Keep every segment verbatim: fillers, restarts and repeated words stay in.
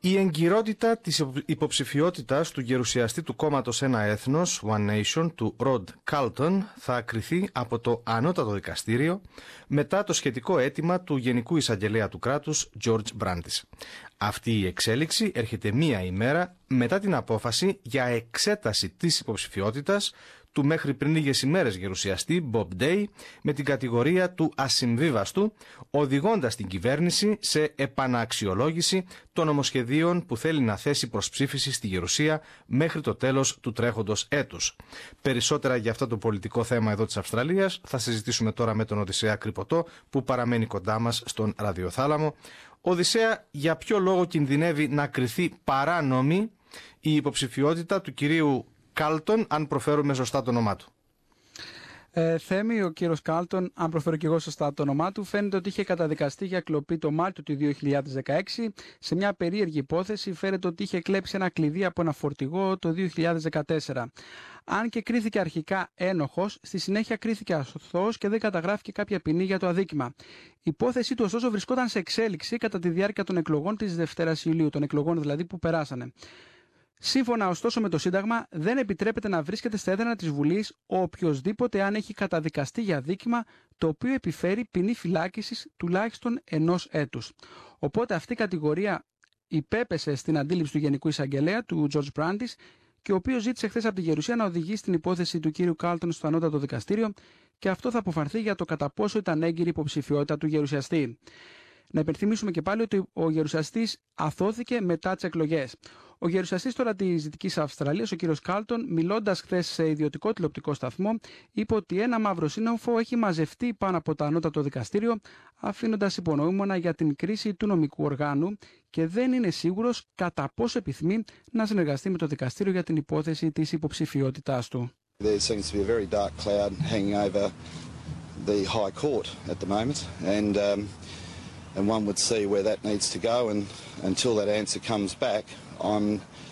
Η εγκυρότητα της υποψηφιότητας του γερουσιαστή του κόμματος Ένα Έθνος, One Nation, του Ροντ Κάλτον, θα κριθεί από το Ανώτατο Δικαστήριο μετά το σχετικό αίτημα του Γενικού Εισαγγελέα του κράτους, Τζόρτζ Μπράντις. Αυτή η εξέλιξη έρχεται μία ημέρα μετά την απόφαση για εξέταση της υποψηφιότητας του μέχρι πριν λίγες ημέρες γερουσιαστή Bob Day με την κατηγορία του ασυμβίβαστου, οδηγώντας την κυβέρνηση σε επαναξιολόγηση των νομοσχεδίων που θέλει να θέσει προς ψήφιση στη Γερουσία μέχρι το τέλος του τρέχοντος έτους. Περισσότερα για αυτό το πολιτικό θέμα εδώ της Αυστραλίας θα συζητήσουμε τώρα με τον Οδυσσέα Κρυποτό, που παραμένει κοντά μας στον ραδιοθάλαμο. Οδυσσέα, για ποιο λόγο κινδυνεύει να κριθεί παράνομη η υποψηφιότητα του κυρίου Κάλτον, αν προφέρουμε σωστά το όνομά του? Ε, Θέμη, ο κύριος Κάλτον, αν προφέρω και εγώ σωστά το όνομά του, φαίνεται ότι είχε καταδικαστεί για κλοπή το Μάρτιο του δύο χιλιάδες δεκαέξι. Σε μια περίεργη υπόθεση φαίνεται ότι είχε κλέψει ένα κλειδί από ένα φορτηγό το δύο χιλιάδες δεκατέσσερα. Αν και κρίθηκε αρχικά ένοχος, στη συνέχεια κρίθηκε αθώος και δεν καταγράφηκε κάποια ποινή για το αδίκημα. Η υπόθεσή του, ωστόσο, βρισκόταν σε εξέλιξη κατά τη διάρκεια των εκλογών της Δευτέρας Ιουλίου, των εκλογών δηλαδή που περάσανε. Σύμφωνα ωστόσο με το Σύνταγμα, δεν επιτρέπεται να βρίσκεται στα έδρανα της Βουλής οποιοσδήποτε αν έχει καταδικαστεί για αδίκημα το οποίο επιφέρει ποινή φυλάκισης τουλάχιστον ενός έτους. Οπότε αυτή η κατηγορία υπέπεσε στην αντίληψη του Γενικού Εισαγγελέα, του Τζορτζ Μπράντις, και ο οποίος ζήτησε χθες από τη Γερουσία να οδηγήσει την υπόθεση του κύριου Κάλτον στο Ανώτατο Δικαστήριο, και αυτό θα αποφανθεί για το κατά πόσο ήταν έγκυρη υποψηφιότητα του γερουσιαστή. Να υπενθυμίσουμε και πάλι ότι ο γερουσιαστής αθώθηκε μετά τις εκλογές. Ο γερουσιαστής τώρα της Δυτικής Αυστραλίας, ο κύριος Κάλτον, μιλώντας χθες σε ιδιωτικό τηλεοπτικό σταθμό, είπε ότι ένα μαύρο σύννεφο έχει μαζευτεί πάνω από το Ανώτατο Δικαστήριο, αφήνοντας υπονοούμενα για την κρίση του νομικού οργάνου, και δεν είναι σίγουρος κατά πόσο επιθυμεί να συνεργαστεί με το δικαστήριο για την υπόθεση της υποψηφιότητάς του. There seems to be a very dark cloud hanging over the High Court at the moment, and um, and one would see where that needs to go, and until that answer comes back, I'm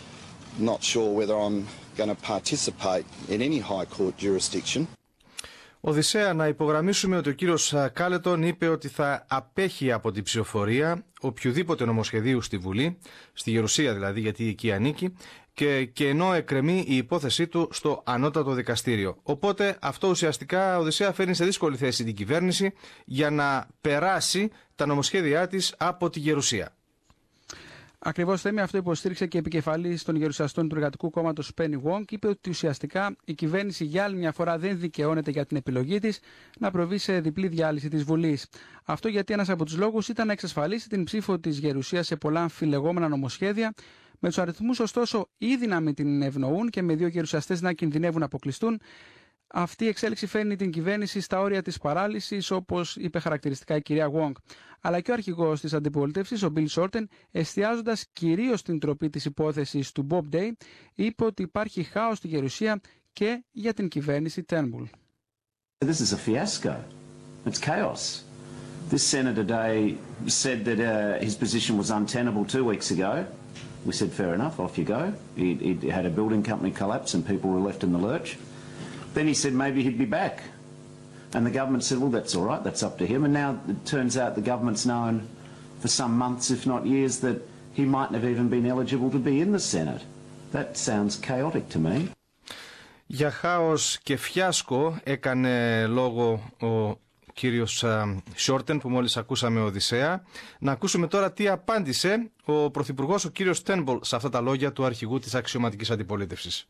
not sure whether I'm going to participate in any High Court jurisdiction. Οδυσσέα, να υπογραμμίσουμε ότι ο κύριος Κάλετον είπε ότι θα απέχει από την ψηφοφορία οποιοδήποτε νομοσχεδίου στη Βουλή, στη Γερουσία δηλαδή, γιατί εκεί ανήκει, και, και ενώ εκκρεμεί η υπόθεσή του στο Ανώτατο Δικαστήριο. Οπότε αυτό ουσιαστικά, Οδυσσέα, φέρνει σε δύσκολη θέση την κυβέρνηση για να περάσει τα νομοσχέδιά της από τη Γερουσία. Ακριβώς, Θέμη, αυτό υποστήριξε και η επικεφαλής των γερουσιαστών του Εργατικού Κόμματος, Πένι Γουόγκ. Είπε ότι ουσιαστικά η κυβέρνηση για άλλη μια φορά δεν δικαιώνεται για την επιλογή της να προβεί σε διπλή διάλυση της Βουλής. Αυτό γιατί ένας από τους λόγους ήταν να εξασφαλίσει την ψήφο της Γερουσίας σε πολλά αμφιλεγόμενα νομοσχέδια. Με τους αριθμούς, ωστόσο, ήδη να μην την ευνοούν και με δύο γερουσιαστές να κινδυνεύουν να αποκλειστούν, αυτή η εξέλιξη φέρνει την κυβέρνηση στα όρια της παράλυσης, όπως είπε χαρακτηριστικά η κυρία Γουόγκ. Αλλά και ο αρχηγός της αντιπολίτευσης, ο Μπιλ Σόρτεν, εστιάζοντας κυρίως στην τροπή της υπόθεσης του Bob Day, είπε ότι υπάρχει χάος στη Γερουσία και για την κυβέρνηση Turnbull. This is a fiasco. It's chaos. This senator today said that uh, his position was untenable two weeks ago. We said, fair enough, off you go. He, he had a building company collapse and people were left in the lurch. Then he said maybe he'd be back. And the government said, well, that's all right, that's up to him. And now it turns out the government's known for some months, if not years, that he mightn't have even been eligible to be in the Senate. That sounds chaotic to me. Για χάος και φιάσκο έκανε λόγο ο κύριος Σόρτεν που μόλις ακούσαμε, Οδυσσέα. Να ακούσουμε τώρα τι απάντησε ο Πρωθυπουργός, ο κύριος Turnbull, σε αυτά τα λόγια του αρχηγού της αξιωματικής αντιπολίτευσης.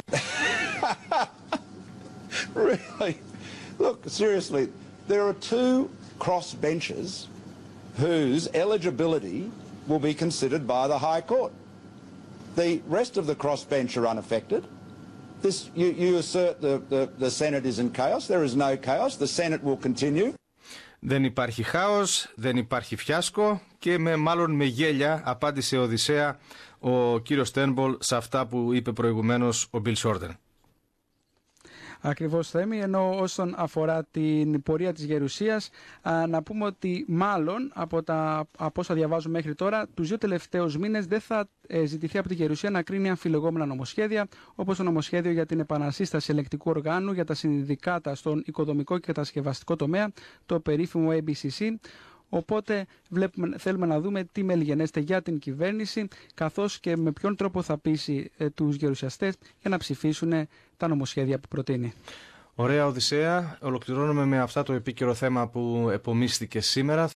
Really? Look, seriously, there are two crossbenchers whose eligibility will be considered by the High Court. The rest of the crossbench are unaffected. This, you, you assert the, the, the Senate is in chaos. There is no chaos. The Senate will continue. Δεν υπάρχει χάος, δεν υπάρχει φιάσκο, και με μάλλον με γέλια απάντησε ο Οδυσσέα ο κύριος Turnbull σε αυτά που είπε προηγουμένως ο Μπιλ Σόρτεν. Ακριβώς, Θέμη, ενώ όσον αφορά την πορεία της Γερουσίας, α, να πούμε ότι μάλλον από, τα, από όσα διαβάζουμε μέχρι τώρα, τους δύο τελευταίους μήνες δεν θα ε, ζητηθεί από τη Γερουσία να κρίνει αμφιλεγόμενα νομοσχέδια, όπως το νομοσχέδιο για την επανασύσταση ελεκτικού οργάνου για τα συνδικάτα στον οικοδομικό και κατασκευαστικό τομέα, το περίφημο έι μπι σι σι, Οπότε βλέπουμε, θέλουμε να δούμε τι μελιγενέστε για την κυβέρνηση, καθώς και με ποιον τρόπο θα πείσει ε, τους γερουσιαστές για να ψηφίσουν ε, τα νομοσχέδια που προτείνει. Ωραία, Οδυσσέα. Ολοκληρώνουμε με αυτά το επίκαιρο θέμα που επομίστηκε σήμερα.